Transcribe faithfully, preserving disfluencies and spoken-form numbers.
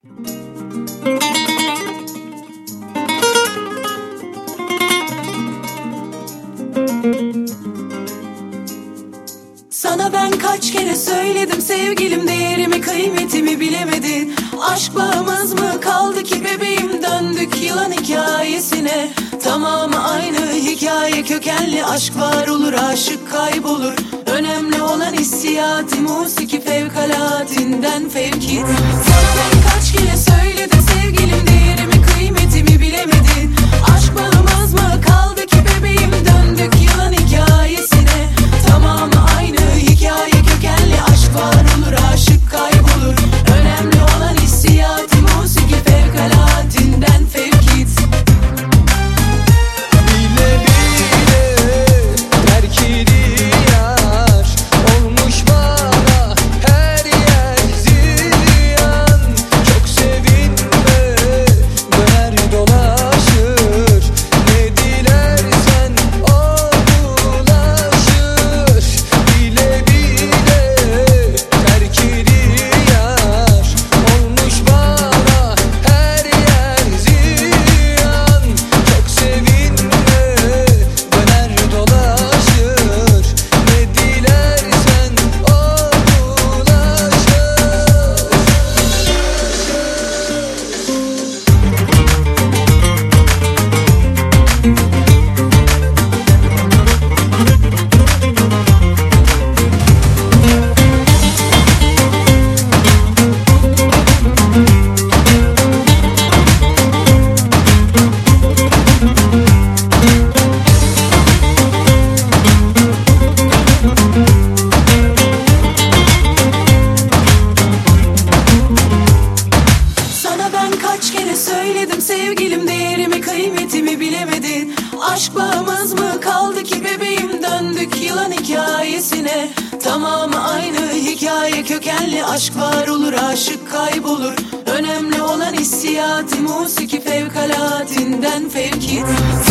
Sana ben kaç kere söyledim sevgilim, değerimi kıymetimi bilemedin. Aşk bağımız mı kaldı ki bebeğim, döndük yılan hikayesine. Tamamı aynı hikaye, kökenli aşk var olur, aşık kaybolur. Önemli olan hissiyatı, musiki fevkalatinden fevkit. Sana ben kaç kere söyledim sevgilim, değerimi kıymetimi bilemedin. Aşk bağımız mı kaldı ki bebeğim, döndük yılan hikayesine. Tamamı aynı hikaye, kökenli aşk var olur, aşık kaybolur. Önemli olan hissiyatı, musiki fevkalatinden fevkit. Bile bile terk ediyor olmuş bana her yer ziyan. Çok sevinme, döner dolaşır, ne dilersen o bulaşır. Bile bile terk ediyor olmuş bana her yer ziyan. Çok sevinme, döner dolaşır, ne dilersen o bulaşır. Sana ben kaç kere söyledim sevgilim, değerimi kıymetimi bilemedin. Aşk bağımız mı kaldı ki bebeğim, döndük yılan hikayesine. Tamamı aynı hikaye, kökenli aşk var olur, aşık kaybolur. Önemli olan hissiyatı, musiki fevkalatinden fevkit.